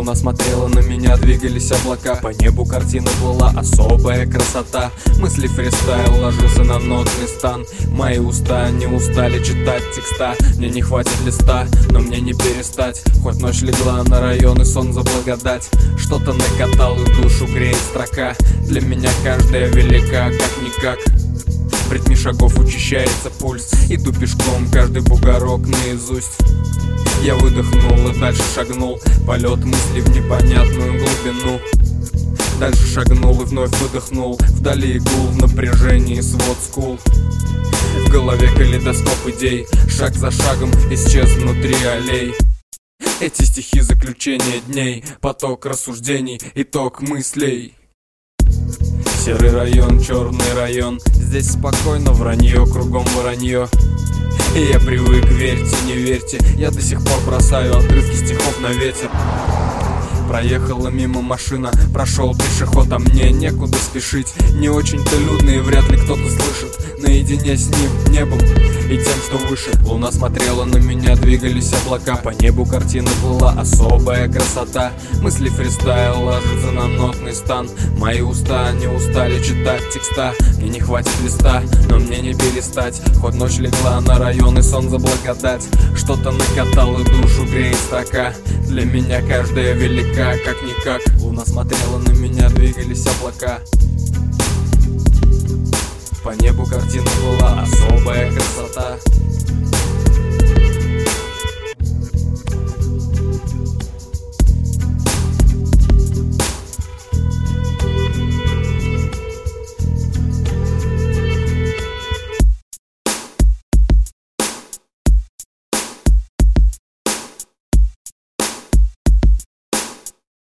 Луна смотрела на меня, двигались облака. По небу картина была особая красота. Мысли фристайл, ложился на нотный стан. Мои уста не устали читать текста. Мне не хватит листа, но мне не перестать. Хоть ночь легла на район и сон за благодать. Что-то накатал и душу греет строка. Для меня каждая велика, как-никак. В ритме шагов учащается пульс. Иду пешком, каждый бугорок наизусть. Я выдохнул и дальше шагнул. Полет мыслей в непонятную глубину. Дальше шагнул и вновь выдохнул. Вдали гул, в напряжении свод скул. В голове калейдоскоп идей. Шаг за шагом исчез внутри аллей. Эти стихи заключение дней. Поток рассуждений, итог мыслей. Серый район, черный район. Здесь спокойно, вранье, кругом воронье. И я привык, верьте, не верьте. Я до сих пор бросаю отрывки стихов на ветер. Проехала мимо машина, прошел пешеход, а мне некуда спешить. Не очень-то людно и вряд ли кто-то слышит. Наедине с ним, небом и тем, что выше. Луна смотрела на меня, двигались облака. По небу картина была особая красота. Мысли фристайл, ложится на нотный стан. Мои уста не устали читать текста. Мне не хватит листа, но мне не перестать. Хоть ночь легла на район и сон за благодать. Что-то накатал и душу греет строка. Для меня каждая велика, как-никак. Луна смотрела на меня, двигались облака. По небу картина была особая красота.